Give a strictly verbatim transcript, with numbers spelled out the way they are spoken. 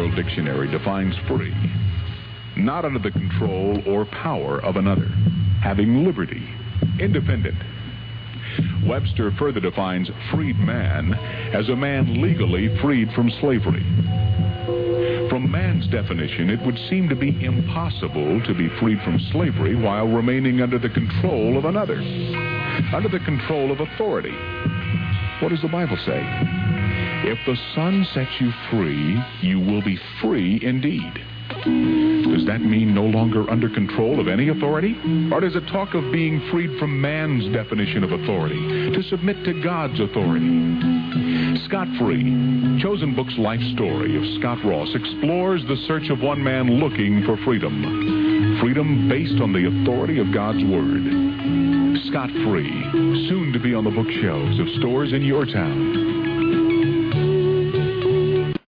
World Dictionary defines free: not under the control or power of another, having liberty, independent. Webster further defines freed man as a man legally freed from slavery. From man's definition, it would seem to be impossible to be freed from slavery while remaining under the control of another, under the control of authority. What does the Bible say? If the Son sets you free, you will be free indeed. Does that mean no longer under control of any authority? Or does it talk of being freed from man's definition of authority, to submit to God's authority? Scott Free, Chosen Books' life story of Scott Ross, explores the search of one man looking for freedom. Freedom based on the authority of God's Word. Scott Free, soon to be on the bookshelves of stores in your town.